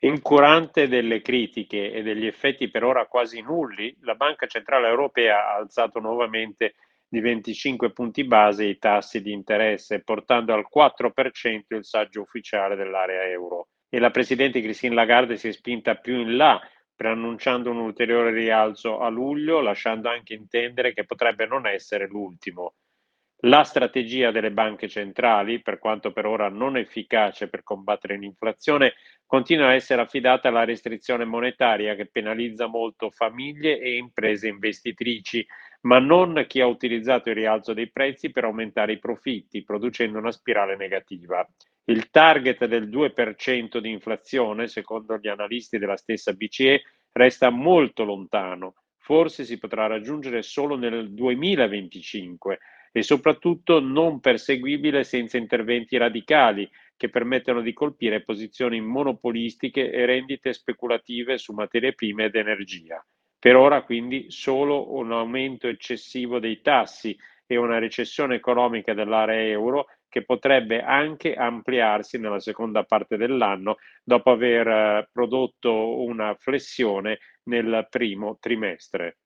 Incurante delle critiche e degli effetti per ora quasi nulli, la Banca Centrale Europea ha alzato nuovamente di 25 punti base i tassi di interesse, portando al 4% il saggio ufficiale dell'area euro. E la Presidente Christine Lagarde si è spinta più in là, preannunciando un ulteriore rialzo a luglio, lasciando anche intendere che potrebbe non essere l'ultimo. La strategia delle banche centrali, per quanto per ora non efficace per combattere l'inflazione, continua a essere affidata alla restrizione monetaria che penalizza molto famiglie e imprese investitrici, ma non chi ha utilizzato il rialzo dei prezzi per aumentare i profitti, producendo una spirale negativa. Il target del 2% di inflazione, secondo gli analisti della stessa BCE, resta molto lontano. Forse si potrà raggiungere solo nel 2025 e soprattutto non perseguibile senza interventi radicali che permettano di colpire posizioni monopolistiche e rendite speculative su materie prime ed energia. Per ora quindi solo un aumento eccessivo dei tassi e una recessione economica dell'area euro che potrebbe anche ampliarsi nella seconda parte dell'anno dopo aver prodotto una flessione nel primo trimestre.